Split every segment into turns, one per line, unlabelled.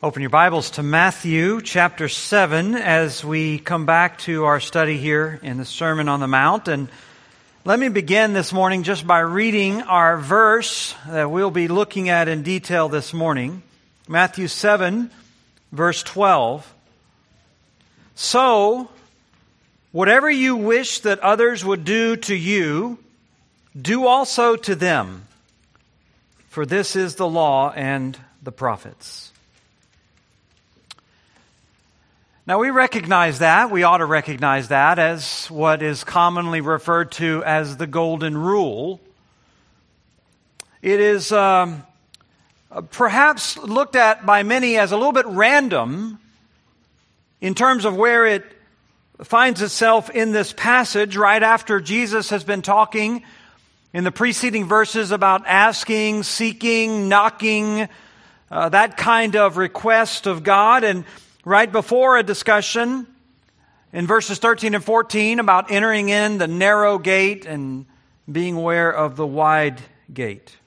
Open your Bibles to Matthew chapter 7 as we come back to our study here in the Sermon on the Mount. And let me begin this morning just by reading our verse that we'll be looking at in detail this morning. Matthew 7, verse 12. So, whatever you wish that others would do to you, do also to them. For this is the law and the prophets. Now we recognize that, we ought to recognize that as what is commonly referred to as the golden rule. It is perhaps looked at by many as a little bit random in terms of where it finds itself in this passage right after Jesus has been talking in the preceding verses about asking, seeking, knocking, that kind of request of God. And right before a discussion in verses 13 and 14 about entering in the narrow gate and being aware of the wide gate.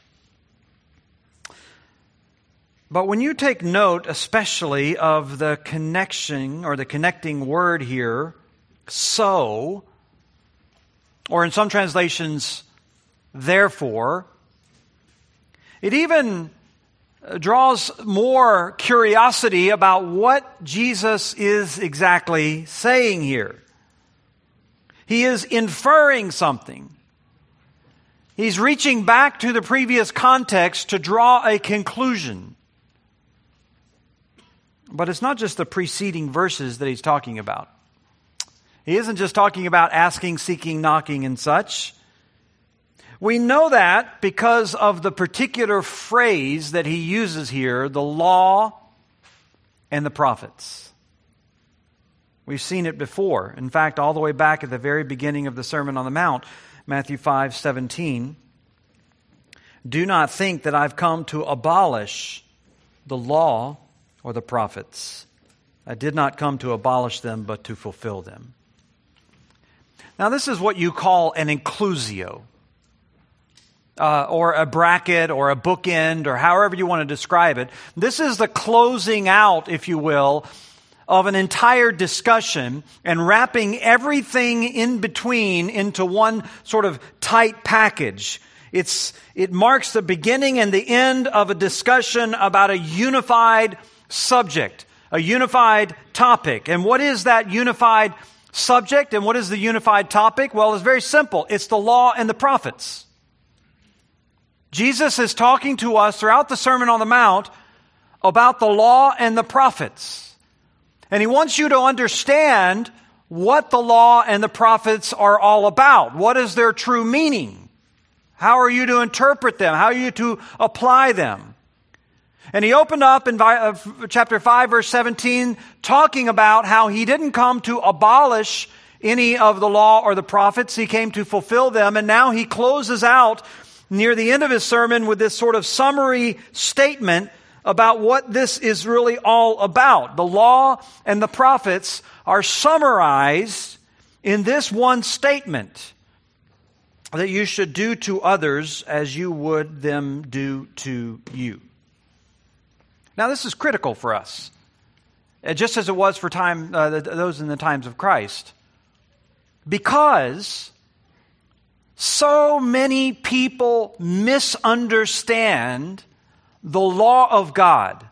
But when you take note especially of the connection or the connecting word here, so, or in some translations, therefore, it even draws more curiosity about what Jesus is exactly saying here. He is inferring something. He's reaching back to the previous context to draw a conclusion. But it's not just the preceding verses that he's talking about. He isn't just talking about asking, seeking, knocking, and such. We know that because of the particular phrase that he uses here, the law and the prophets. We've seen it before. In fact, all the way back at the very beginning of the Sermon on the Mount, Matthew 5:17. Do not think that I've come to abolish the law or the prophets. I did not come to abolish them, but to fulfill them. Now, this is what you call an inclusio. Or a bracket, or a bookend, or however you want to describe it. This is the closing out, if you will, of an entire discussion and wrapping everything in between into one sort of tight package. It marks the beginning and the end of a discussion about a unified subject, a unified topic. And what is that unified subject and what is the unified topic? Well, it's very simple. It's the law and the prophets. Jesus is talking to us throughout the Sermon on the Mount about the law and the prophets. And he wants you to understand what the law and the prophets are all about. What is their true meaning? How are you to interpret them? How are you to apply them? And he opened up in chapter 5, verse 17, talking about how he didn't come to abolish any of the law or the prophets. He came to fulfill them. And now he closes out near the end of his sermon with this sort of summary statement about what this is really all about. The law and the prophets are summarized in this one statement, that you should do to others as you would them do to you. Now this is critical for us, just as it was for those in the times of Christ, because so many people misunderstand the law of God.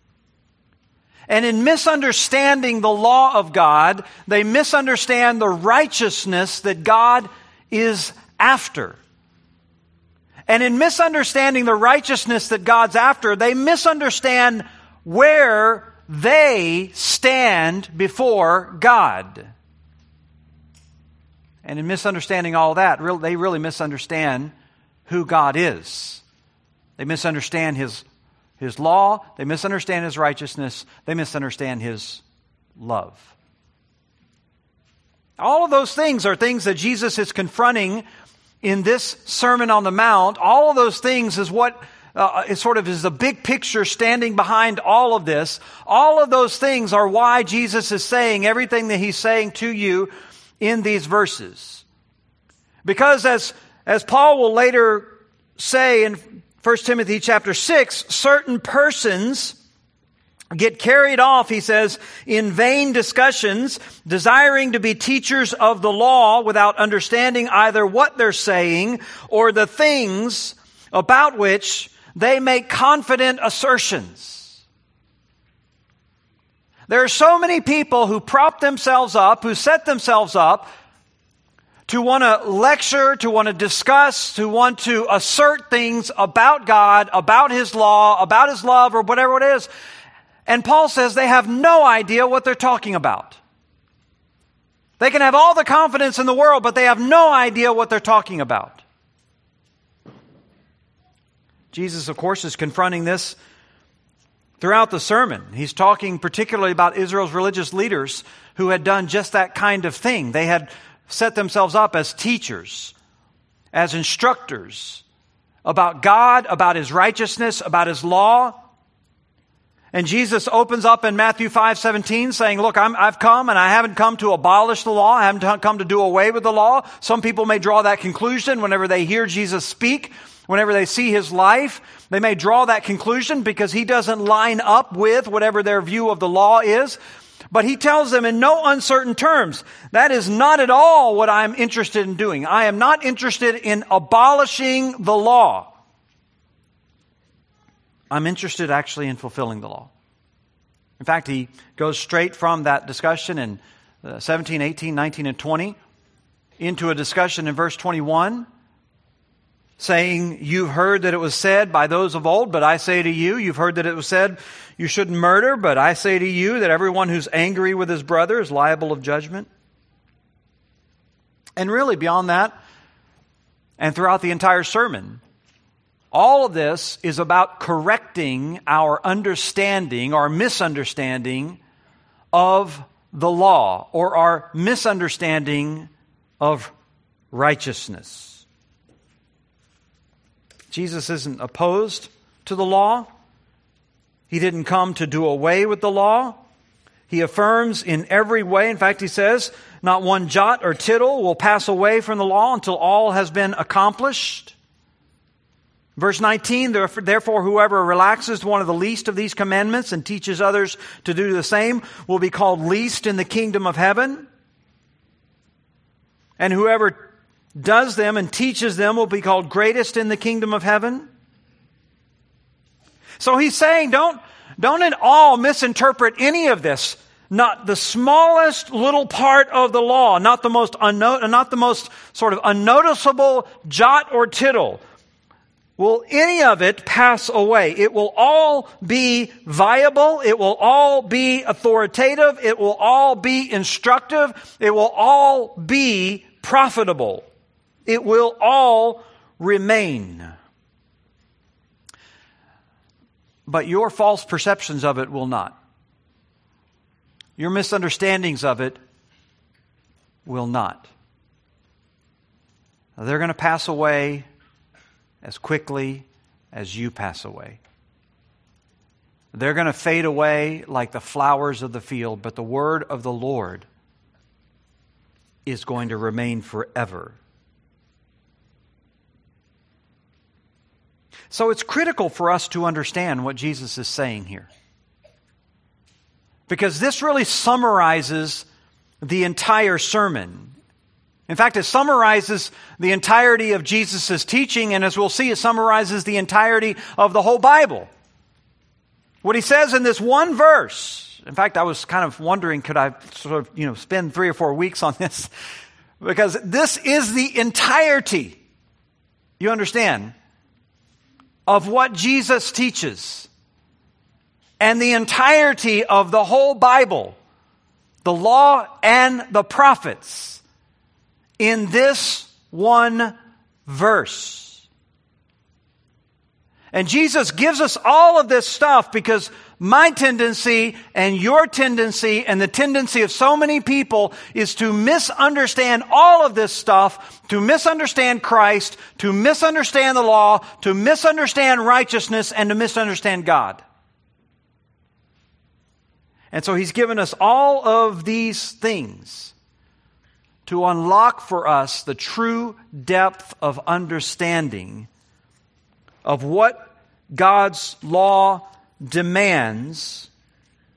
And in misunderstanding the law of God, they misunderstand the righteousness that God is after. And in misunderstanding the righteousness that God's after, they misunderstand where they stand before God. And in misunderstanding all that, they really misunderstand who God is. They misunderstand His law. They misunderstand His righteousness. They misunderstand His love. All of those things are things that Jesus is confronting in this Sermon on the Mount. All of those things is what is the big picture standing behind all of this. All of those things are why Jesus is saying everything that He's saying to you in these verses. Because as Paul will later say in 1 Timothy chapter 6, certain persons get carried off, he says, in vain discussions, desiring to be teachers of the law without understanding either what they're saying or the things about which they make confident assertions. There are so many people who prop themselves up, who set themselves up to want to lecture, to want to discuss, to want to assert things about God, about His law, about His love, or whatever it is. And Paul says they have no idea what they're talking about. They can have all the confidence in the world, but they have no idea what they're talking about. Jesus, of course, is confronting this throughout the sermon. He's talking particularly about Israel's religious leaders who had done just that kind of thing. They had set themselves up as teachers, as instructors about God, about His righteousness, about His law. And Jesus opens up in Matthew 5:17 saying, look, I've come and I haven't come to abolish the law. I haven't come to do away with the law. Some people may draw that conclusion whenever they hear Jesus speak, whenever they see His life. They may draw that conclusion because He doesn't line up with whatever their view of the law is. But He tells them in no uncertain terms, that is not at all what I'm interested in doing. I am not interested in abolishing the law. I'm interested actually in fulfilling the law. In fact, He goes straight from that discussion in 17, 18, 19, and 20 into a discussion in verse 21, saying, you've heard that it was said by those of old, but I say to you, you've heard that it was said, you shouldn't murder, but I say to you that everyone who's angry with his brother is liable of judgment. And really beyond that, and throughout the entire sermon, all of this is about correcting our understanding, our misunderstanding of the law, or our misunderstanding of righteousness. Jesus isn't opposed to the law. He didn't come to do away with the law. He affirms in every way. In fact, He says, not one jot or tittle will pass away from the law until all has been accomplished. Verse 19, therefore whoever relaxes one of the least of these commandments and teaches others to do the same will be called least in the kingdom of heaven. And whoever does them and teaches them will be called greatest in the kingdom of heaven. So He's saying, don't at all misinterpret any of this. Not the smallest little part of the law, not the most sort of unnoticeable jot or tittle. Will any of it pass away? It will all be viable. It will all be authoritative. It will all be instructive. It will all be profitable. It will all remain. But your false perceptions of it will not. Your misunderstandings of it will not. They're going to pass away as quickly as you pass away. They're going to fade away like the flowers of the field, but the word of the Lord is going to remain forever. So it's critical for us to understand what Jesus is saying here, because this really summarizes the entire sermon. In fact, it summarizes the entirety of Jesus' teaching, and as we'll see, it summarizes the entirety of the whole Bible. What He says in this one verse. In fact, I was kind of wondering, could I sort of, spend 3 or 4 weeks on this? Because this is the entirety, you understand, of what Jesus teaches. And the entirety of the whole Bible, the law and the prophets, in this one verse. And Jesus gives us all of this stuff because my tendency and your tendency and the tendency of so many people is to misunderstand all of this stuff, to misunderstand Christ, to misunderstand the law, to misunderstand righteousness, and to misunderstand God. And so He's given us all of these things to unlock for us the true depth of understanding of what God's law demands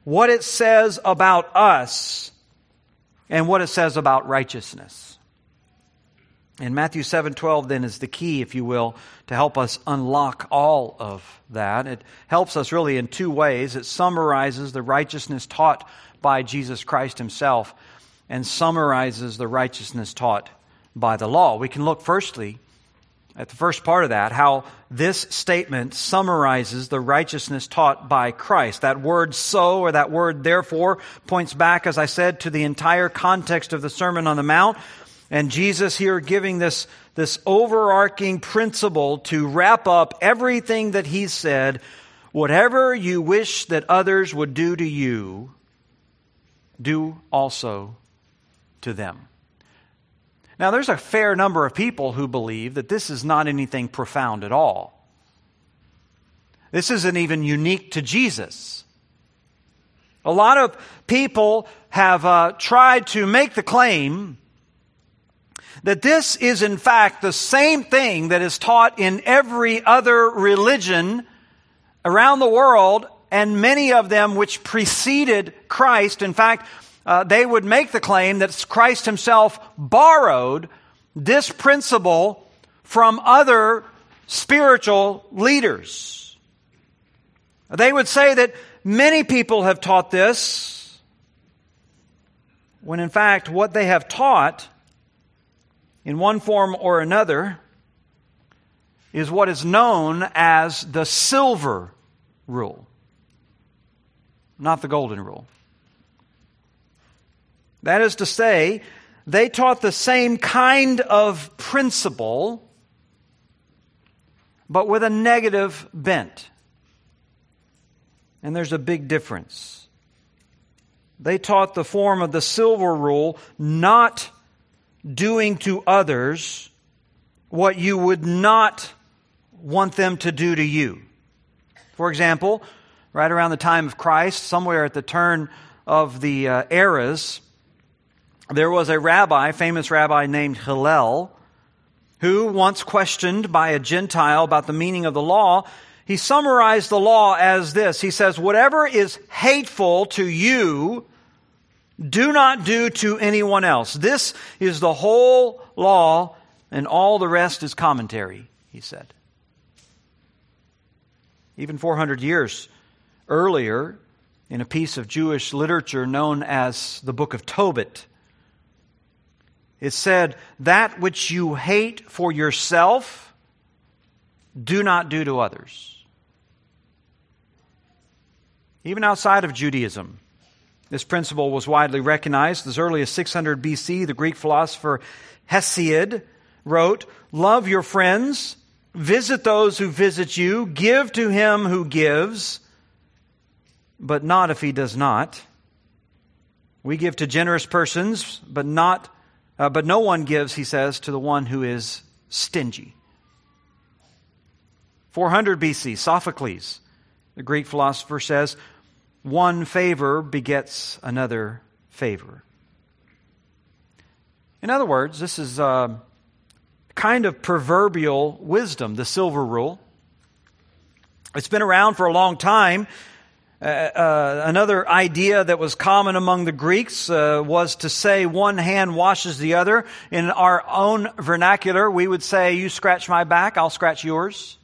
what it says about us and what it says about righteousness. And Matthew 7:12 then is the key, if you will, to help us unlock all of that. It helps us really in two ways. It summarizes the righteousness taught by Jesus Christ himself and summarizes the righteousness taught by the law. We can look firstly at the first part of that, how this statement summarizes the righteousness taught by Christ. That word so, or that word therefore, points back, as I said, to the entire context of the Sermon on the Mount. And Jesus here giving this overarching principle to wrap up everything that he said. Whatever you wish that others would do to you, do also to them. Now, there's a fair number of people who believe that this is not anything profound at all. This isn't even unique to Jesus. A lot of people have tried to make the claim that this is in fact the same thing that is taught in every other religion around the world, and many of them which preceded Christ. In fact, they would make the claim that Christ himself borrowed this principle from other spiritual leaders. They would say that many people have taught this, when in fact what they have taught in one form or another is what is known as the silver rule, not the golden rule. That is to say, they taught the same kind of principle, but with a negative bent. And there's a big difference. They taught the form of the silver rule, not doing to others what you would not want them to do to you. For example, right around the time of Christ, somewhere at the turn of the eras, there was a rabbi, famous rabbi named Hillel, who, once questioned by a Gentile about the meaning of the law, he summarized the law as this. He says, whatever is hateful to you, do not do to anyone else. This is the whole law, and all the rest is commentary, he said. Even 400 years earlier, in a piece of Jewish literature known as the Book of Tobit, it said, that which you hate for yourself, do not do to others. Even outside of Judaism, this principle was widely recognized. As early as 600 BC, the Greek philosopher Hesiod wrote, love your friends, visit those who visit you, give to him who gives, but not if he does not. We give to generous persons, but no one gives, he says, to the one who is stingy. 400 BC, Sophocles, the Greek philosopher, says, one favor begets another favor. In other words, this is a kind of proverbial wisdom, the silver rule. It's been around for a long time. Another idea that was common among the Greeks was to say one hand washes the other. In our own vernacular, we would say, you scratch my back, I'll scratch yours.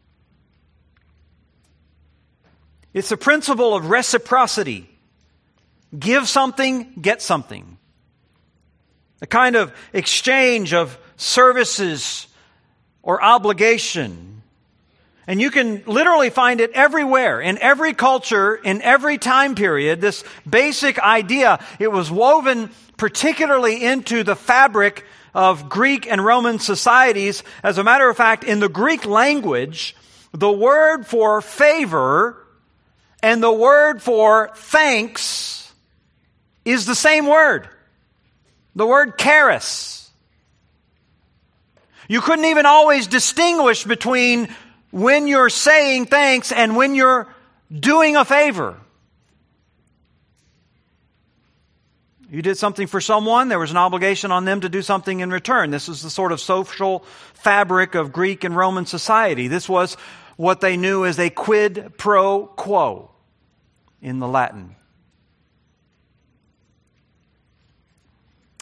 It's a principle of reciprocity. Give something, get something. A kind of exchange of services or obligation. And you can literally find it everywhere, in every culture, in every time period. This basic idea, it was woven particularly into the fabric of Greek and Roman societies. As a matter of fact, in the Greek language, the word for favor and the word for thanks is the same word. The word charis. You couldn't even always distinguish between when you're saying thanks and when you're doing a favor. You did something for someone, there was an obligation on them to do something in return. This is the sort of social fabric of Greek and Roman society. This was what they knew as a quid pro quo in the Latin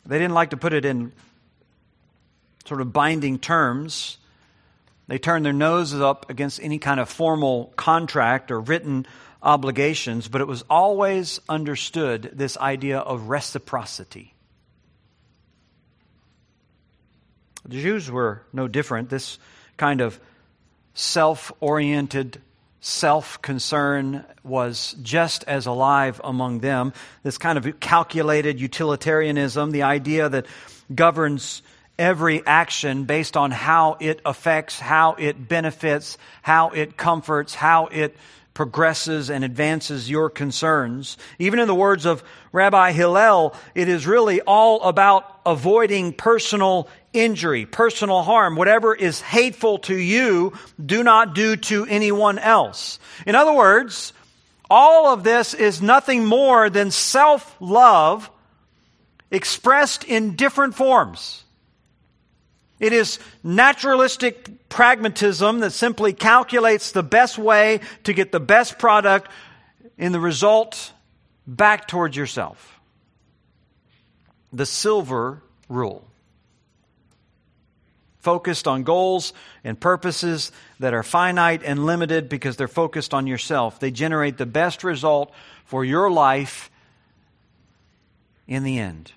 They didn't like to put it in sort of binding terms. They turned their noses up against any kind of formal contract or written obligations, but it was always understood, this idea of reciprocity. The Jews were no different. This kind of self-oriented self-concern was just as alive among them. This kind of calculated utilitarianism, the idea that governs every action based on how it affects, how it benefits, how it comforts, how it progresses and advances your concerns. Even in the words of Rabbi Hillel, it is really all about avoiding personal injury, personal harm. Whatever is hateful to you, do not do to anyone else. In other words, all of this is nothing more than self-love expressed in different forms. It is naturalistic pragmatism that simply calculates the best way to get the best product in the result back towards yourself. The silver rule. Focused on goals and purposes that are finite and limited because they're focused on yourself. They generate the best result for your life in the end.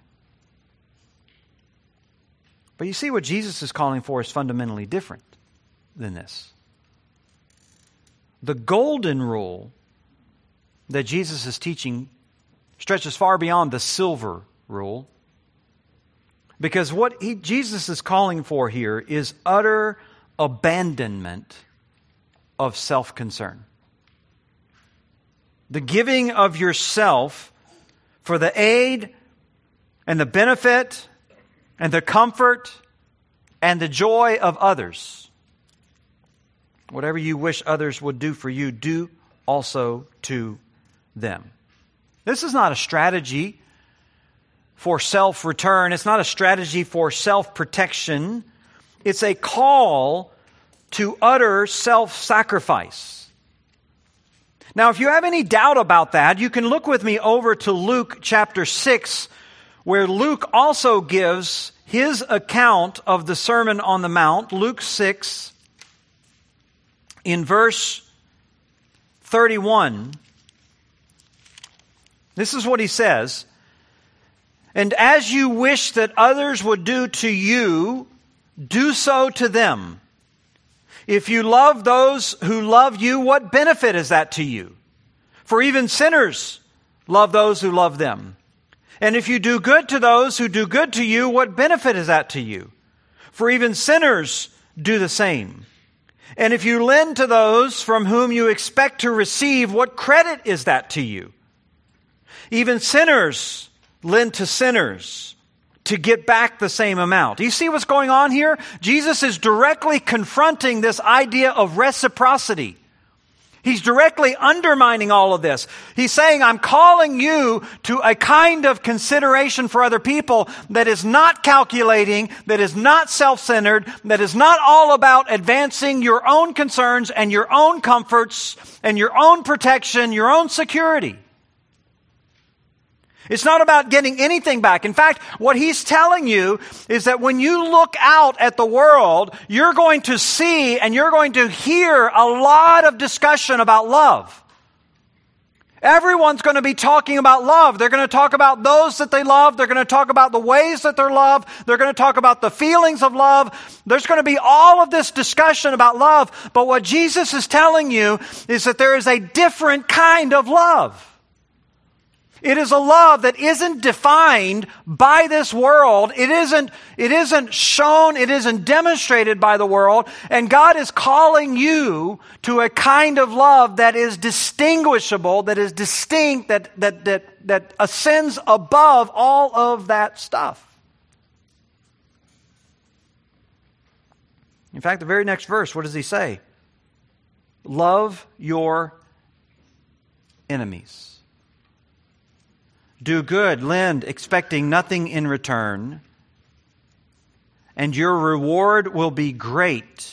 But you see, what Jesus is calling for is fundamentally different than this. The golden rule that Jesus is teaching stretches far beyond the silver rule. Because what Jesus is calling for here is utter abandonment of self-concern. The giving of yourself for the aid and the benefit and the comfort and the joy of others. Whatever you wish others would do for you, do also to them. This is not a strategy for self-return. It's not a strategy for self-protection. It's a call to utter self-sacrifice. Now, if you have any doubt about that, you can look with me over to Luke chapter 6, where Luke also gives his account of the Sermon on the Mount. Luke 6, in verse 31, this is what he says. And as you wish that others would do to you, do so to them. If you love those who love you, what benefit is that to you? For even sinners love those who love them. And if you do good to those who do good to you, what benefit is that to you? For even sinners do the same. And if you lend to those from whom you expect to receive, what credit is that to you? Even sinners lend to sinners to get back the same amount. Do you see what's going on here? Jesus is directly confronting this idea of reciprocity. He's directly undermining all of this. He's saying, I'm calling you to a kind of consideration for other people that is not calculating, that is not self-centered, that is not all about advancing your own concerns and your own comforts and your own protection, your own security. It's not about getting anything back. In fact, what he's telling you is that when you look out at the world, you're going to see and you're going to hear a lot of discussion about love. Everyone's going to be talking about love. They're going to talk about those that they love. They're going to talk about the ways that they're loved. They're going to talk about the feelings of love. There's going to be all of this discussion about love. But what Jesus is telling you is that there is a different kind of love. It is a love that isn't defined by this world. It isn't shown, it isn't demonstrated by the world. And God is calling you to a kind of love that is distinguishable, that is distinct, that ascends above all of that stuff. In fact, the very next verse, what does he say? Love your enemies. Do good, lend, expecting nothing in return, and your reward will be great,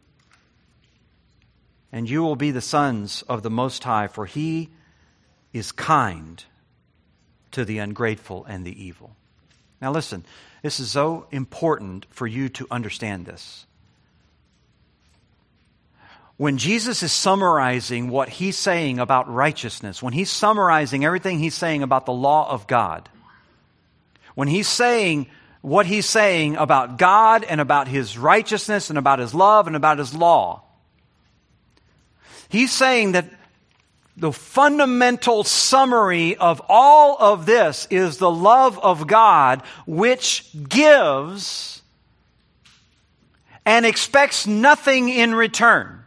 and you will be the sons of the Most High, for He is kind to the ungrateful and the evil. Now listen, this is so important for you to understand this. When Jesus is summarizing what He's saying about righteousness, when He's summarizing everything He's saying about the law of God, when He's saying what He's saying about God and about His righteousness and about His love and about His law, He's saying that the fundamental summary of all of this is the love of God, which gives and expects nothing in return.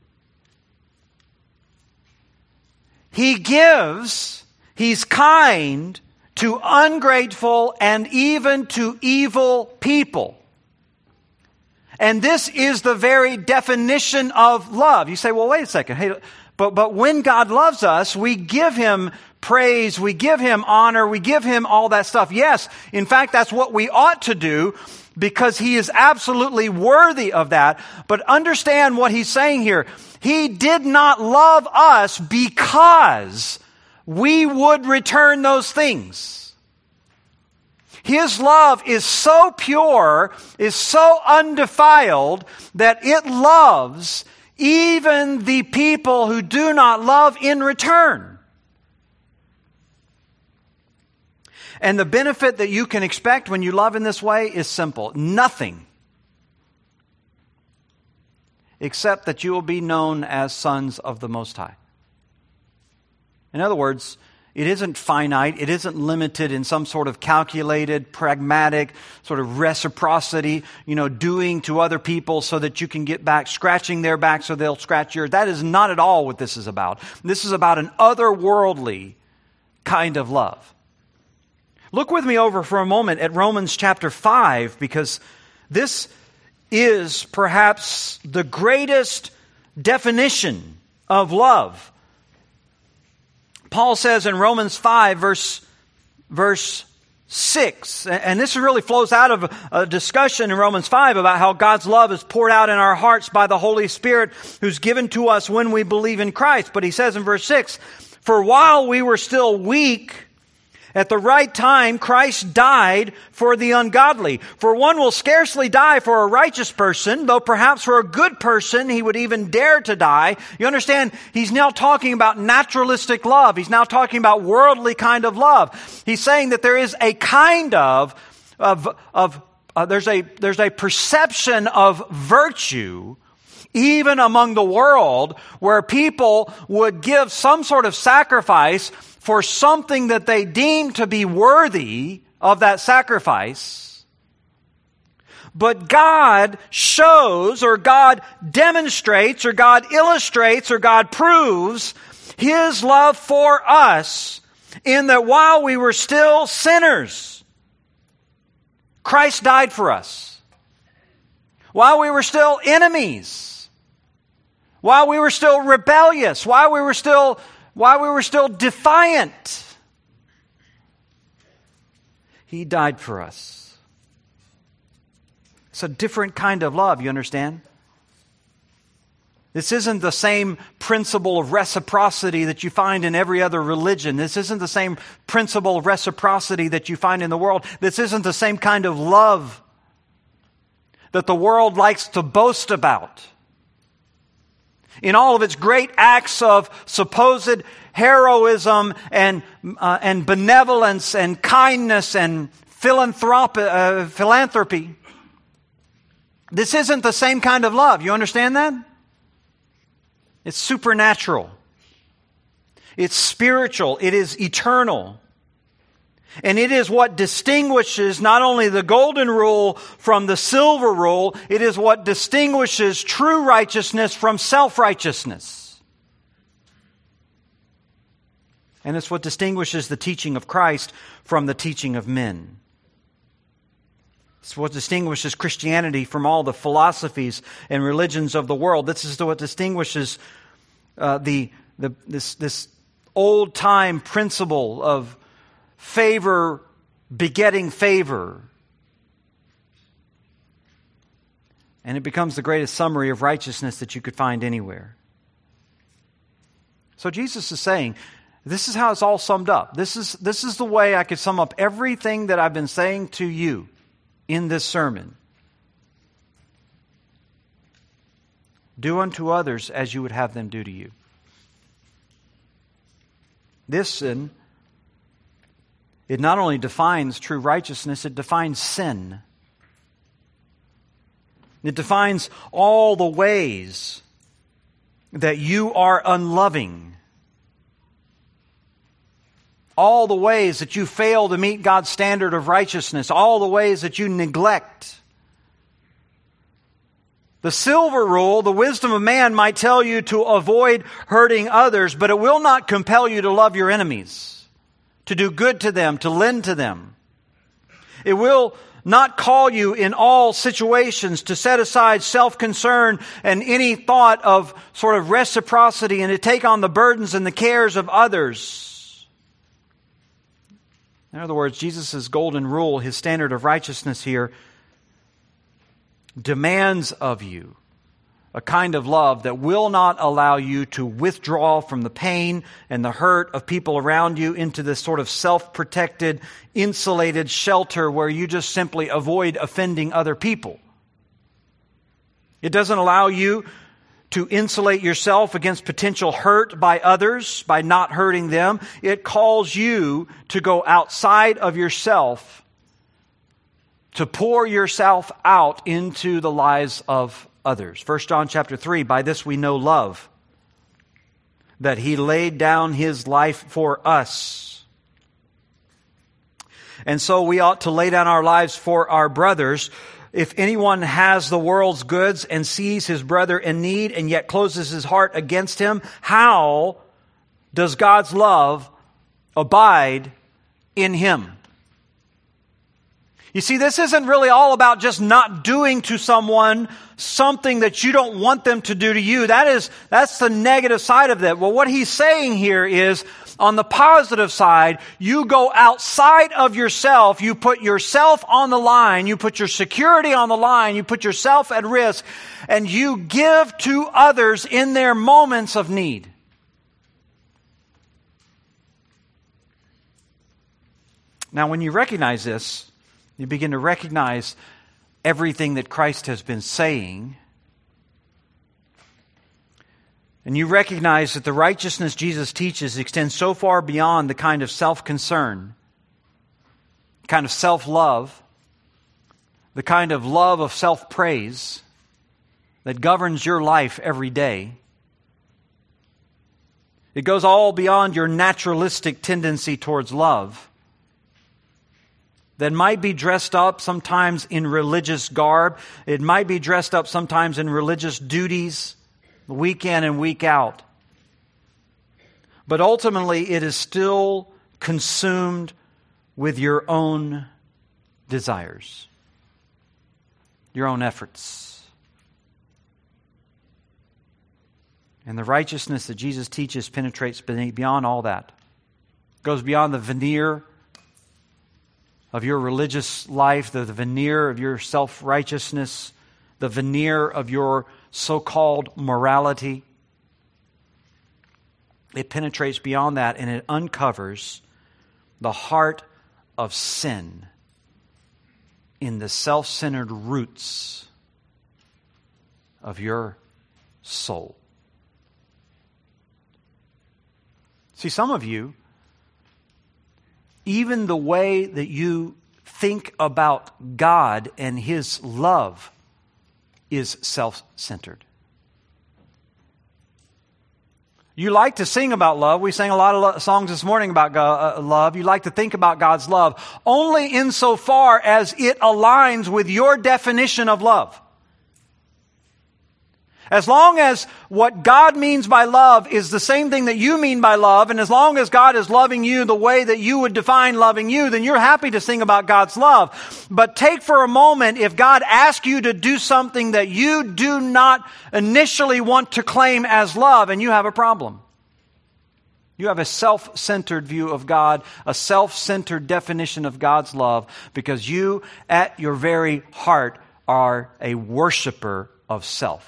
He gives, He's kind to ungrateful and even to evil people. And this is the very definition of love. You say, well, wait a second. Hey, but when God loves us, we give Him praise, we give Him honor, we give Him all that stuff. Yes, in fact, that's what we ought to do because He is absolutely worthy of that. But understand what He's saying here. He did not love us because we would return those things. His love is so pure, is so undefiled, that it loves even the people who do not love in return. And the benefit that you can expect when you love in this way is simple. Nothing. Except that you will be known as sons of the Most High. In other words, it isn't finite. It isn't limited in some sort of calculated, pragmatic sort of reciprocity, doing to other people so that you can get back, scratching their back so they'll scratch yours. That is not at all what this is about. This is about an otherworldly kind of love. Look with me over for a moment at Romans chapter 5, because this is perhaps the greatest definition of love. Paul says in Romans 5, verse 6, and this really flows out of a discussion in Romans 5 about how God's love is poured out in our hearts by the Holy Spirit who's given to us when we believe in Christ. But he says in verse 6, "For while we were still weak, at the right time, Christ died for the ungodly. For one will scarcely die for a righteous person, though perhaps for a good person he would even dare to die." You understand, he's now talking about naturalistic love. He's now talking about worldly kind of love. He's saying that there is a kind there's a perception of virtue even among the world where people would give some sort of sacrifice for something that they deem to be worthy of that sacrifice. But God shows, or God demonstrates, or God illustrates, or God proves His love for us in that while we were still sinners, Christ died for us. While we were still enemies, while we were still rebellious, while we were still defiant, He died for us. It's a different kind of love, you understand? This isn't the same principle of reciprocity that you find in every other religion. This isn't the same principle of reciprocity that you find in the world. This isn't the same kind of love that the world likes to boast about. In all of its great acts of supposed heroism and benevolence and kindness and philanthropy. This isn't the same kind of love. You understand that? It's supernatural. It's spiritual. It is eternal. And it is what distinguishes not only the golden rule from the silver rule, it is what distinguishes true righteousness from self-righteousness. And it's what distinguishes the teaching of Christ from the teaching of men. It's what distinguishes Christianity from all the philosophies and religions of the world. This is what distinguishes this old-time principle of favor begetting favor. And it becomes the greatest summary of righteousness that you could find anywhere. So Jesus is saying, This is how it's all summed up. This is the way I could sum up everything that I've been saying to you in this sermon. Do unto others as you would have them do to you. This sin, it not only defines true righteousness, it defines sin. It defines all the ways that you are unloving. All the ways that you fail to meet God's standard of righteousness. All the ways that you neglect. The silver rule, the wisdom of man, might tell you to avoid hurting others, but it will not compel you to love your enemies, to do good to them, to lend to them. It will not call you in all situations to set aside self-concern and any thought of sort of reciprocity and to take on the burdens and the cares of others. In other words, Jesus' golden rule, his standard of righteousness here, demands of you a kind of love that will not allow you to withdraw from the pain and the hurt of people around you into this sort of self-protected, insulated shelter where you just simply avoid offending other people. It doesn't allow you to insulate yourself against potential hurt by others, by not hurting them. It calls you to go outside of yourself, to pour yourself out into the lives of others. 1 John chapter 3, by this we know love, that He laid down His life for us. And so we ought to lay down our lives for our brothers. If anyone has the world's goods and sees his brother in need and yet closes his heart against him, how does God's love abide in him? You see, this isn't really all about just not doing to someone something that you don't want them to do to you. That's the negative side of that. Well, what he's saying here is, on the positive side, you go outside of yourself, you put yourself on the line, you put your security on the line, you put yourself at risk, and you give to others in their moments of need. Now, when you recognize this, you begin to recognize everything that Christ has been saying. And you recognize that the righteousness Jesus teaches extends so far beyond the kind of self-concern, kind of self-love, the kind of love of self-praise that governs your life every day. It goes all beyond your naturalistic tendency towards love that might be dressed up sometimes in religious garb. It might be dressed up sometimes in religious duties, week in and week out. But ultimately, it is still consumed with your own desires, your own efforts. And the righteousness that Jesus teaches penetrates beyond all that. It goes beyond the veneer of your religious life, the veneer of your self-righteousness, the veneer of your so-called morality. It penetrates beyond that and it uncovers the heart of sin in the self-centered roots of your soul. See, some of you, even the way that you think about God and His love is self-centered. You like to sing about love. We sang a lot of songs this morning about love. You like to think about God's love only insofar as it aligns with your definition of love. As long as what God means by love is the same thing that you mean by love, and as long as God is loving you the way that you would define loving you, then you're happy to sing about God's love. But take for a moment, if God asks you to do something that you do not initially want to claim as love, and you have a problem. You have a self-centered view of God, a self-centered definition of God's love, because you, at your very heart, are a worshiper of self.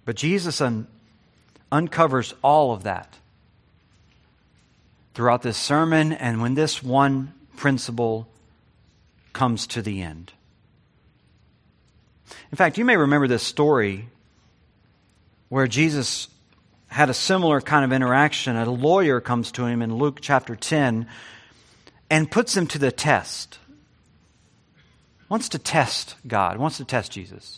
But Jesus uncovers all of that throughout this sermon and when this one principle comes to the end. In fact, you may remember this story where Jesus had a similar kind of interaction. A lawyer comes to him in Luke chapter 10 and puts him to the test. Wants to test God, wants to test Jesus.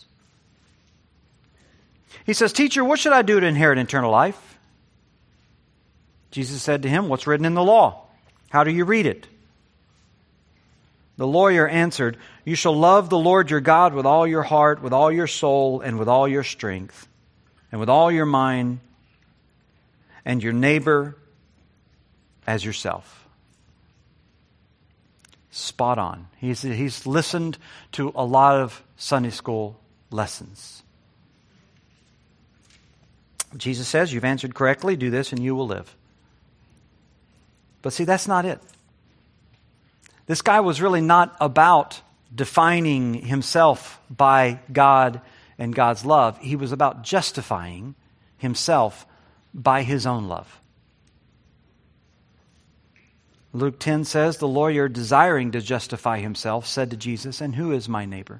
He says, "Teacher, what should I do to inherit eternal life?" Jesus said to him, "What's written in the law? How do you read it?" The lawyer answered, "You shall love the Lord your God with all your heart, with all your soul, and with all your strength, and with all your mind, and your neighbor as yourself." Spot on. He's listened to a lot of Sunday school lessons. Jesus says, "You've answered correctly. Do this and you will live." But see, that's not it. This guy was really not about defining himself by God and God's love. He was about justifying himself by his own love. Luke 10 says, the lawyer, desiring to justify himself, said to Jesus, "And who is my neighbor?"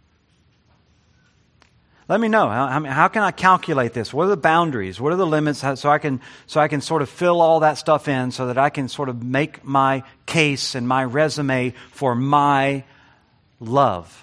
Let me know. How can I calculate this? What are the boundaries? What are the limits so I can sort of fill all that stuff in so that I can sort of make my case and my resume for my love?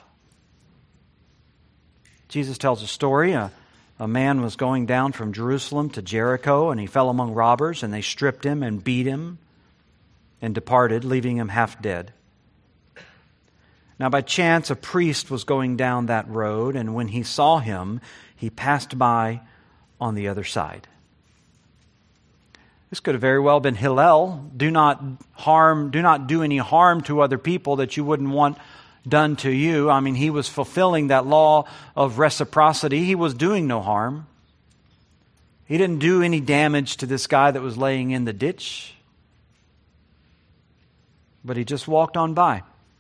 Jesus tells a story. A man was going down from Jerusalem to Jericho, and he fell among robbers, and they stripped him and beat him and departed, leaving him half dead. Now by chance a priest was going down that road, and when he saw him, he passed by on the other side. This could have very well been Hillel. Do not do any harm to other people that you wouldn't want done to you. I mean, he was fulfilling that law of reciprocity. He was doing no harm. He didn't do any damage to this guy that was laying in the ditch. But he just walked on by.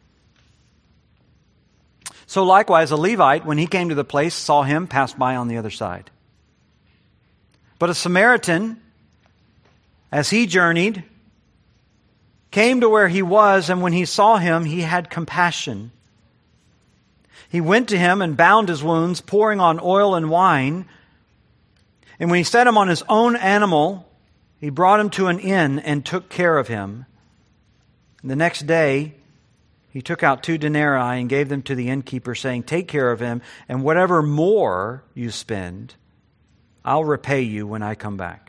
So likewise, a Levite, when he came to the place, saw him, passed by on the other side. But a Samaritan, as he journeyed, came to where he was, and when he saw him, he had compassion. He went to him and bound his wounds, pouring on oil and wine. And when he set him on his own animal, he brought him to an inn and took care of him. The next day, he took out 2 denarii and gave them to the innkeeper, saying, "Take care of him, and whatever more you spend, I'll repay you when I come back."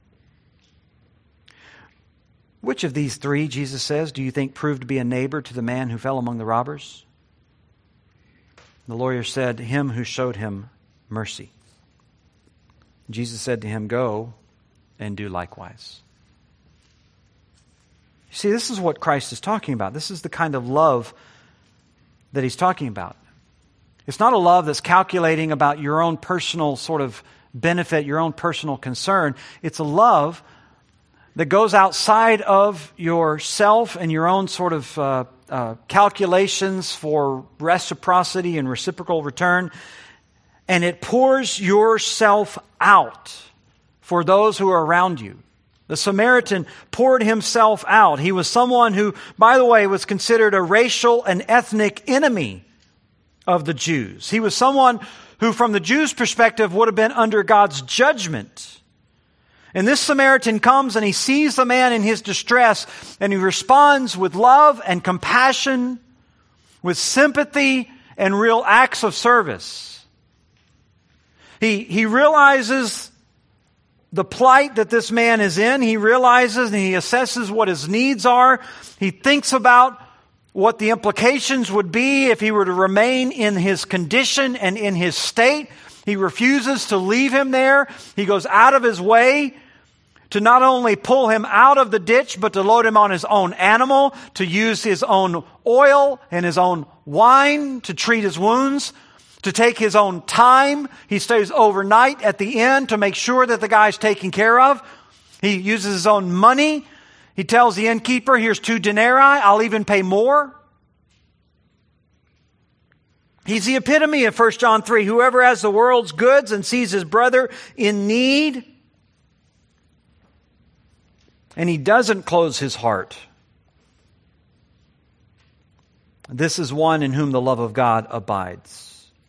Which of these 3, Jesus says, do you think proved to be a neighbor to the man who fell among the robbers? The lawyer said, "Him who showed him mercy." Jesus said to him, "Go and do likewise." You see, this is what Christ is talking about. This is the kind of love that he's talking about. It's not a love that's calculating about your own personal sort of benefit, your own personal concern. It's a love that goes outside of yourself and your own sort of calculations for reciprocity and reciprocal return. And it pours yourself out for those who are around you. The Samaritan poured himself out. He was someone who, by the way, was considered a racial and ethnic enemy of the Jews. He was someone who, from the Jews' perspective, would have been under God's judgment. And this Samaritan comes and he sees the man in his distress, and he responds with love and compassion, with sympathy and real acts of service. He realizes the plight that this man is in. He realizes and he assesses what his needs are. He thinks about what the implications would be if he were to remain in his condition and in his state. He refuses to leave him there. He goes out of his way to not only pull him out of the ditch, but to load him on his own animal, to use his own oil and his own wine to treat his wounds, to take his own time. He stays overnight at the inn to make sure that the guy's taken care of. He uses his own money. He tells the innkeeper, "Here's 2 denarii. I'll even pay more." He's the epitome of 1 John 3. Whoever has the world's goods and sees his brother in need, and he doesn't close his heart, this is one in whom the love of God abides.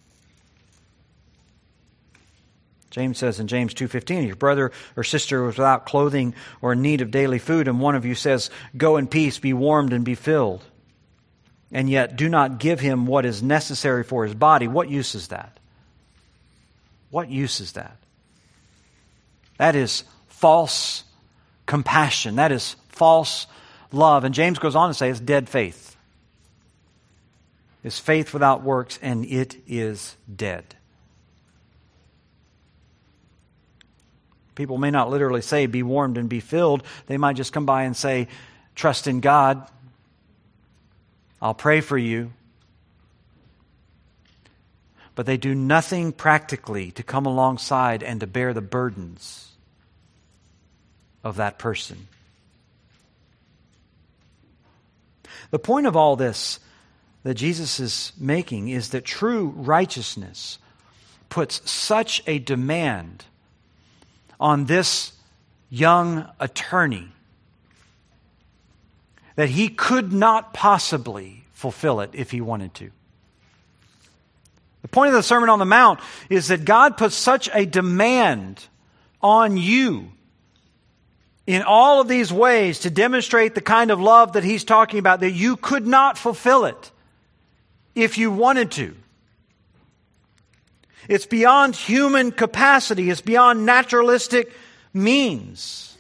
James says in James 2:15, if your brother or sister is without clothing or in need of daily food, and one of you says, go in peace, be warmed and be filled, and yet do not give him what is necessary for his body, what use is that? What use is that? That is false compassion. That is false love. And James goes on to say it's dead faith. It's faith without works, and it is dead. People may not literally say, be warmed and be filled. They might just come by and say, trust in God. I'll pray for you. But they do nothing practically to come alongside and to bear the burdens of that person. The point of all this that Jesus is making is that true righteousness puts such a demand on this young attorney that he could not possibly fulfill it if he wanted to. The point of the Sermon on the Mount is that God puts such a demand on you in all of these ways to demonstrate the kind of love that he's talking about that you could not fulfill it if you wanted to. It's beyond human capacity. It's beyond naturalistic means.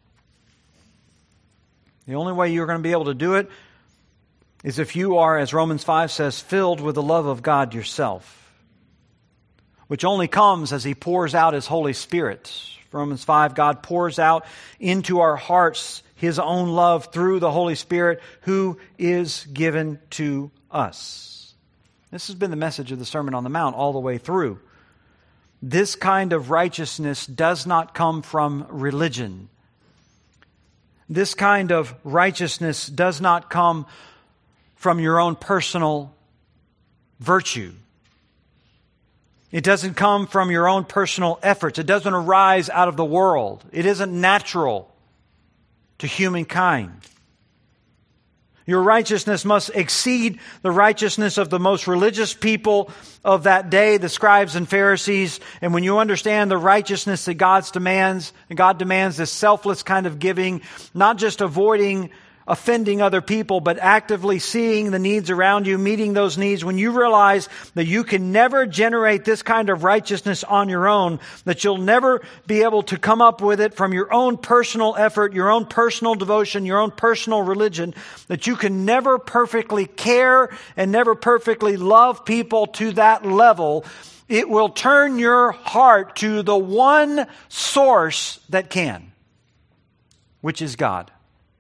The only way you're going to be able to do it is if you are, as Romans 5 says, filled with the love of God yourself, which only comes as He pours out His Holy Spirit. Romans 5, God pours out into our hearts His own love through the Holy Spirit who is given to us. This has been the message of the Sermon on the Mount all the way through. This kind of righteousness does not come from religion. This kind of righteousness does not come from your own personal virtue. It doesn't come from your own personal efforts. It doesn't arise out of the world. It isn't natural to humankind. Your righteousness must exceed the righteousness of the most religious people of that day, the scribes and Pharisees. And when you understand the righteousness that God demands this selfless kind of giving, not just avoiding offending other people, but actively seeing the needs around you, meeting those needs. When you realize that you can never generate this kind of righteousness on your own, that you'll never be able to come up with it from your own personal effort, your own personal devotion, your own personal religion, that you can never perfectly care and never perfectly love people to that level, it will turn your heart to the one source that can, which is God.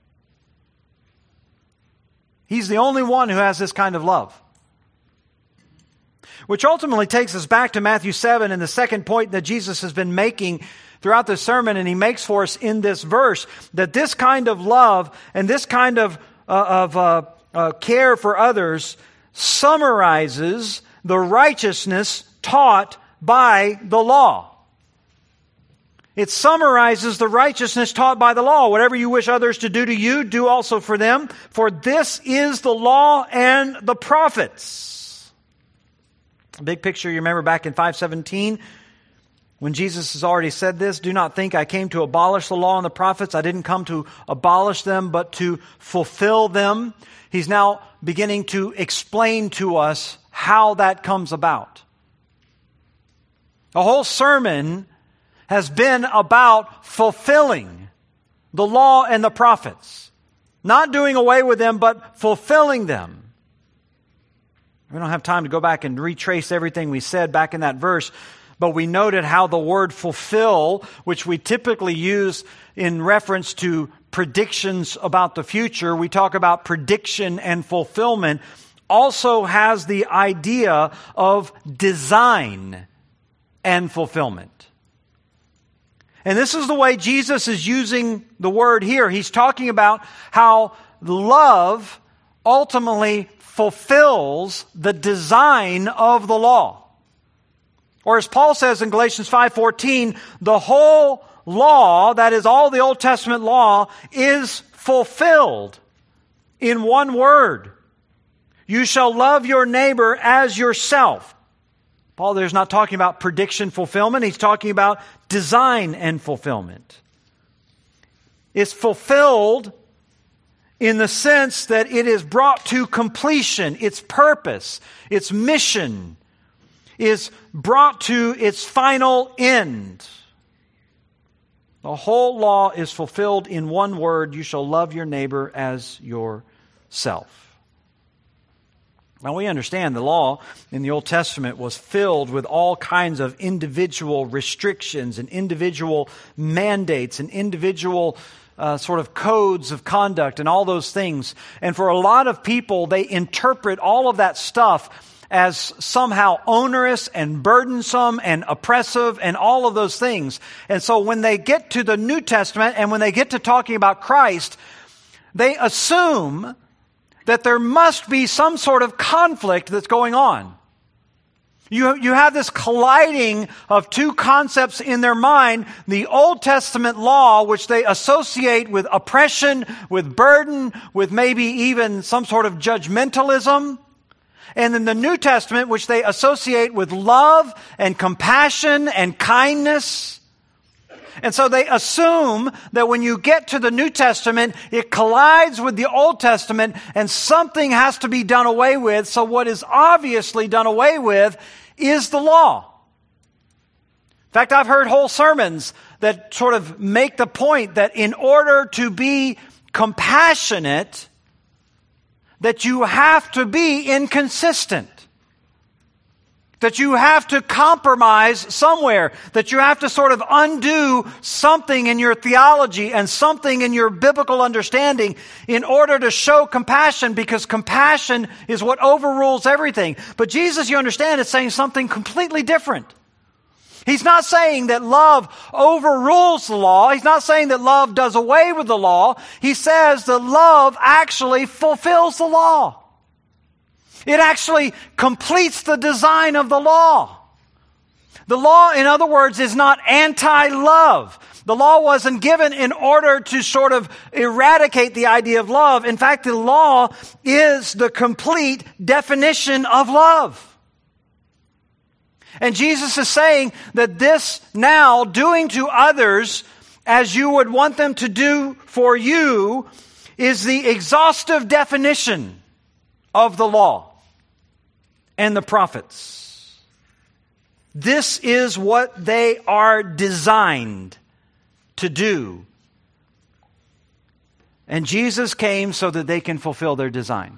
He's the only one who has this kind of love. Which ultimately takes us back to Matthew 7 and the second point that Jesus has been making throughout the sermon, and He makes for us in this verse, that this kind of love and this kind of care for others summarizes the righteousness taught by the law. It summarizes the righteousness taught by the law. Whatever you wish others to do to you, do also for them. For this is the law and the prophets. Big picture, you remember back in 5:17, when Jesus has already said this, do not think I came to abolish the law and the prophets. I didn't come to abolish them, but to fulfill them. He's now beginning to explain to us how that comes about. The whole sermon has been about fulfilling the law and the prophets. Not doing away with them, but fulfilling them. We don't have time to go back and retrace everything we said back in that verse, but we noted how the word fulfill, which we typically use in reference to predictions about the future, we talk about prediction and fulfillment, also has the idea of design and fulfillment. And this is the way Jesus is using the word here. He's talking about how love ultimately fulfills the design of the law. Or as Paul says in Galatians 5:14, the whole law, that is all the Old Testament law, is fulfilled in one word. You shall love your neighbor as yourself. Paul there's not talking about prediction fulfillment. He's talking about design and fulfillment. It's fulfilled in the sense that it is brought to completion. Its purpose, its mission is brought to its final end. The whole law is fulfilled in one word. You shall love your neighbor as yourself. Now we understand the law in the Old Testament was filled with all kinds of individual restrictions and individual mandates and individual sort of codes of conduct and all those things. And for a lot of people, they interpret all of that stuff as somehow onerous and burdensome and oppressive and all of those things. And so when they get to the New Testament and when they get to talking about Christ, they assume that there must be some sort of conflict that's going on. You have this colliding of two concepts in their mind, the Old Testament law, which they associate with oppression, with burden, with maybe even some sort of judgmentalism, and then the New Testament, which they associate with love and compassion and kindness. And so they assume that when you get to the New Testament, it collides with the Old Testament and something has to be done away with. So what is obviously done away with is the law. In fact, I've heard whole sermons that sort of make the point that in order to be compassionate, that you have to be inconsistent. That you have to compromise somewhere. That you have to sort of undo something in your theology and something in your biblical understanding in order to show compassion, because compassion is what overrules everything. But Jesus, you understand, is saying something completely different. He's not saying that love overrules the law. He's not saying that love does away with the law. He says that love actually fulfills the law. It actually completes the design of the law. The law, in other words, is not anti-love. The law wasn't given in order to sort of eradicate the idea of love. In fact, the law is the complete definition of love. And Jesus is saying that this now, doing to others as you would want them to do for you, is the exhaustive definition of the law and the prophets. This is what they are designed to do. And Jesus came so that they can fulfill their design.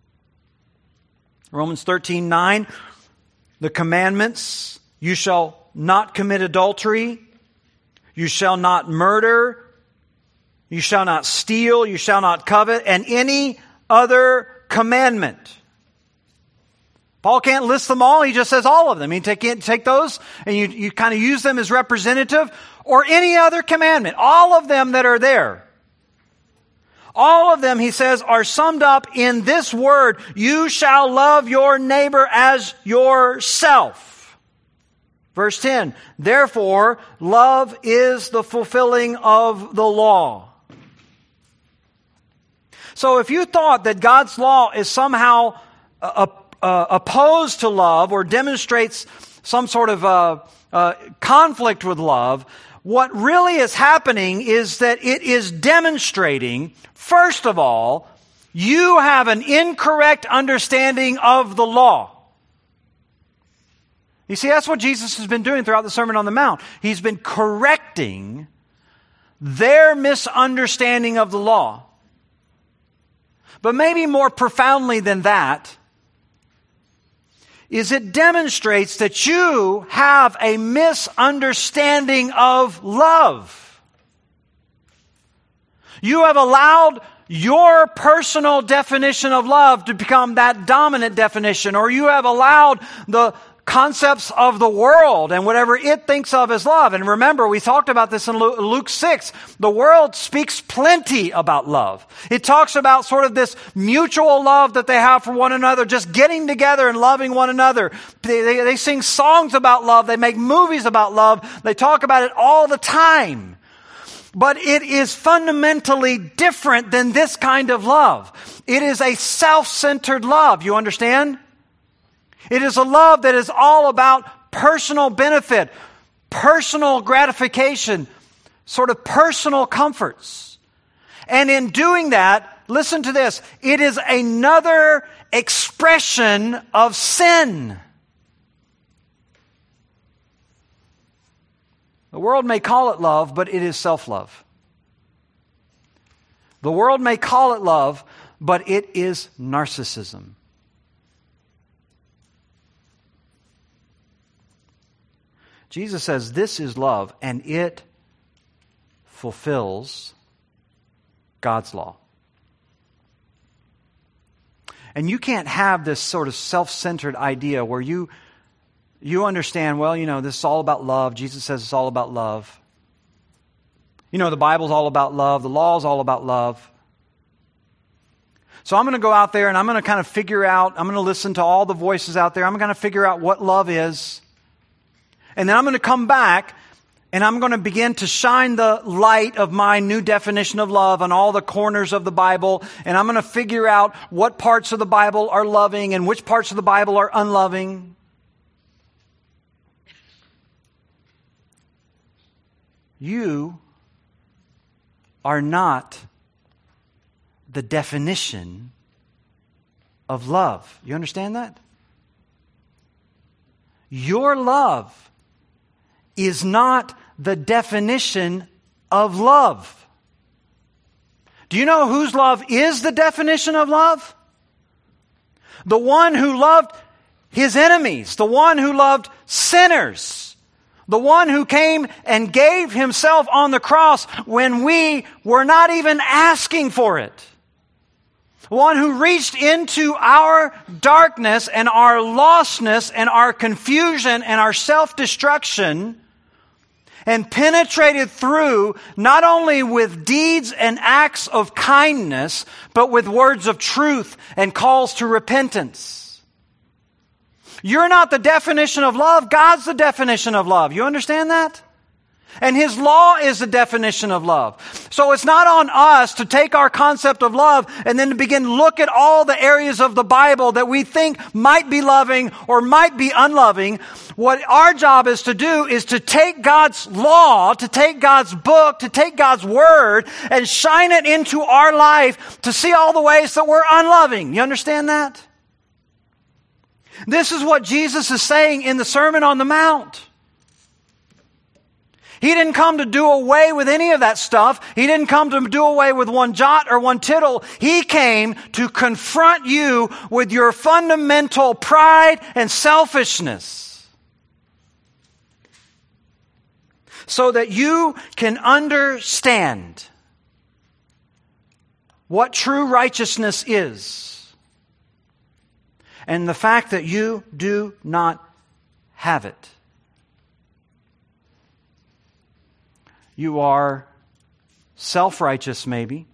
Romans 13:9, the commandments: you shall not commit adultery, you shall not murder, you shall not steal, you shall not covet, and any other commandment. Paul can't list them all. He just says all of them. You take those and you kind of use them as representative, or any other commandment. All of them that are there. All of them, he says, are summed up in this word: you shall love your neighbor as yourself. Verse 10, therefore, love is the fulfilling of the law. So if you thought that God's law is somehow opposed to love or demonstrates some sort of conflict with love, what really is happening is that it is demonstrating, first of all, you have an incorrect understanding of the law. You see, that's what Jesus has been doing throughout the Sermon on the Mount. He's been correcting their misunderstanding of the law. But maybe more profoundly than that, is it demonstrates that you have a misunderstanding of love. You have allowed your personal definition of love to become that dominant definition, or you have allowed the concepts of the world and whatever it thinks of as love. And remember, we talked about this in Luke 6. The world speaks plenty about love. It talks about sort of this mutual love that they have for one another, just getting together and loving one another. They sing songs about love. They make movies about love. They talk about it all the time. But it is fundamentally different than this kind of love. It is a self-centered love. You understand? It is a love that is all about personal benefit, personal gratification, sort of personal comforts. And in doing that, listen to this, it is another expression of sin. The world may call it love, but it is self-love. The world may call it love, but it is narcissism. Jesus says this is love, and it fulfills God's law. And you can't have this sort of self-centered idea where you understand, well, this is all about love. Jesus says it's all about love. The Bible's all about love. The law is all about love. So I'm going to go out there and I'm going to kind of figure out, I'm going to listen to all the voices out there. I'm going to figure out what love is. And then I'm going to come back and I'm going to begin to shine the light of my new definition of love on all the corners of the Bible. And I'm going to figure out what parts of the Bible are loving and which parts of the Bible are unloving. You are not the definition of love. You understand that? Your love is not the definition of love. Do you know whose love is the definition of love? The one who loved his enemies, the one who loved sinners, the one who came and gave himself on the cross when we were not even asking for it. The one who reached into our darkness and our lostness and our confusion and our self-destruction and penetrated through not only with deeds and acts of kindness, but with words of truth and calls to repentance. You're not the definition of love. God's the definition of love. You understand that? And His law is the definition of love. So it's not on us to take our concept of love and then to begin to look at all the areas of the Bible that we think might be loving or might be unloving. What our job is to do is to take God's law, to take God's book, to take God's word and shine it into our life to see all the ways that we're unloving. You understand that? This is what Jesus is saying in the Sermon on the Mount. He didn't come to do away with any of that stuff. He didn't come to do away with one jot or one tittle. He came to confront you with your fundamental pride and selfishness, so that you can understand what true righteousness is and the fact that you do not have it. You are self-righteous, maybe.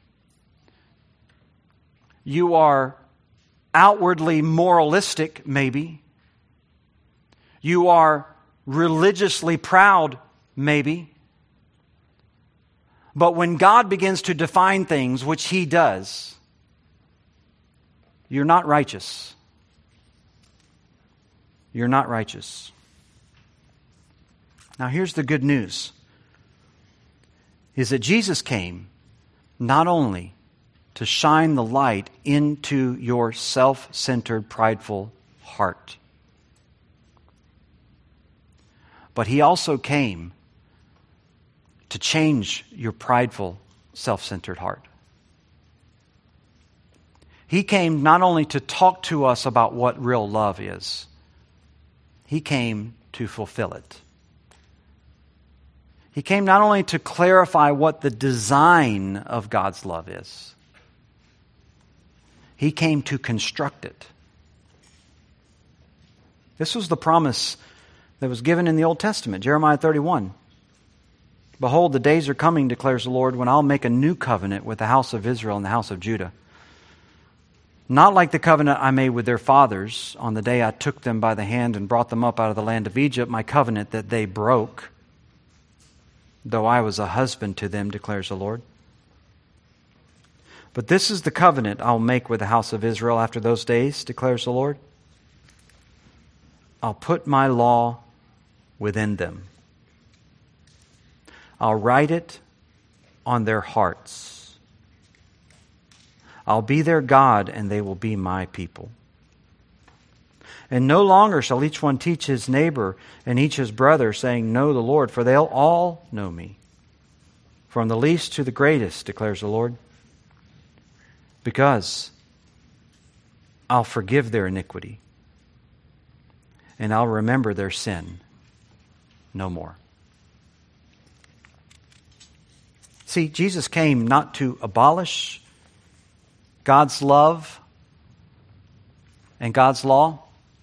You are outwardly moralistic, maybe. You are religiously proud, maybe. But when God begins to define things, which He does, you're not righteous. You're not righteous. Now here's the good news. Is that Jesus came not only to shine the light into your self-centered, prideful heart, but He also came to change your prideful, self-centered heart. He came not only to talk to us about what real love is, He came to fulfill it. He came not only to clarify what the design of God's love is, He came to construct it. This was the promise that was given in the Old Testament, Jeremiah 31. Behold, the days are coming, declares the Lord, when I'll make a new covenant with the house of Israel and the house of Judah. Not like the covenant I made with their fathers on the day I took them by the hand and brought them up out of the land of Egypt, my covenant that they broke, though I was a husband to them, declares the Lord. But this is the covenant I'll make with the house of Israel after those days, declares the Lord. I'll put my law within them. I'll write it on their hearts. I'll be their God, and they will be my people. And no longer shall each one teach his neighbor and each his brother, saying, Know the Lord, for they'll all know me. From the least to the greatest, declares the Lord. Because I'll forgive their iniquity, and I'll remember their sin no more. See, Jesus came not to abolish God's love and God's law.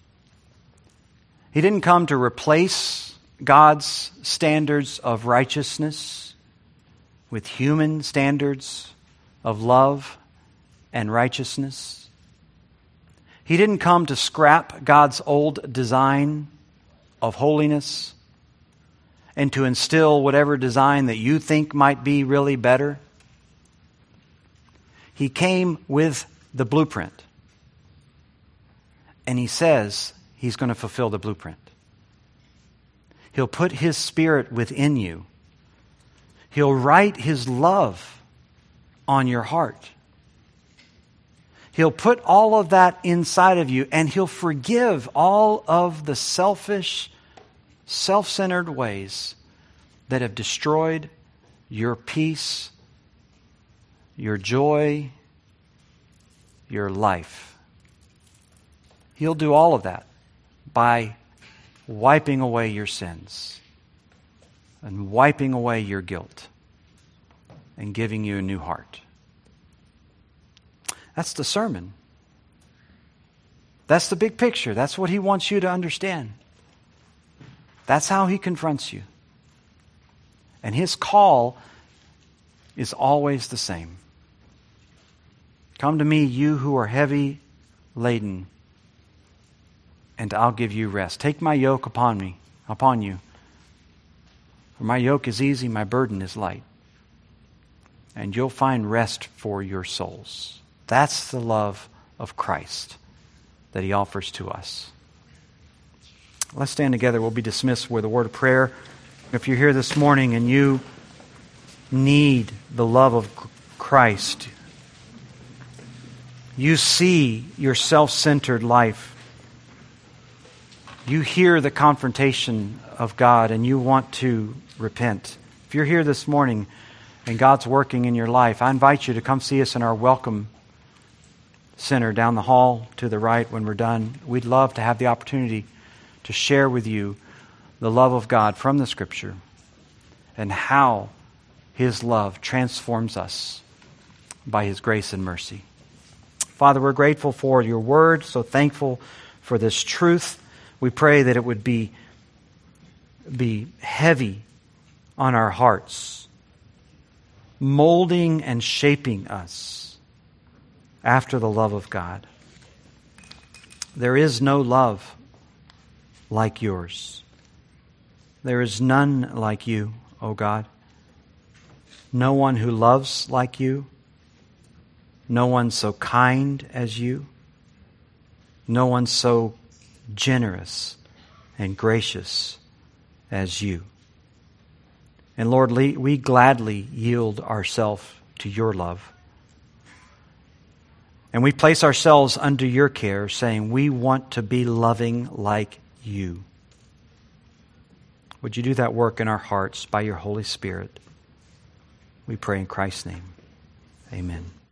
He didn't come to replace God's standards of righteousness with human standards of love and righteousness. He didn't come to scrap God's old design of holiness and to instill whatever design that you think might be really better. He came with the blueprint. And He says He's going to fulfill the blueprint. He'll put His Spirit within you. He'll write His love on your heart. He'll put all of that inside of you, and He'll forgive all of the selfish, self-centered ways that have destroyed your peace, your joy, your life. He'll do all of that by wiping away your sins and wiping away your guilt and giving you a new heart. That's the sermon. That's the big picture. That's what He wants you to understand. That's how He confronts you. And His call is always the same. Come to me, you who are heavy laden, and I'll give you rest. Take my yoke upon you. For my yoke is easy, my burden is light. And you'll find rest for your souls. That's the love of Christ that He offers to us. Let's stand together. We'll be dismissed with a word of prayer. If you're here this morning and you need the love of Christ, you see your self-centered life, you hear the confrontation of God and you want to repent. If you're here this morning and God's working in your life, I invite you to come see us in our welcome center down the hall to the right when we're done. We'd love to have the opportunity to share with you the love of God from the Scripture and how His love transforms us by His grace and mercy. Father, we're grateful for your word, so thankful for this truth. We pray that it would be heavy on our hearts, molding and shaping us after the love of God. There is no love like yours. There is none like you, O God. No one who loves like you. No one so kind as you. No one so generous and gracious as you. And Lord, we gladly yield ourselves to your love. And we place ourselves under your care, saying we want to be loving like you. Would you do that work in our hearts by your Holy Spirit? We pray in Christ's name. Amen.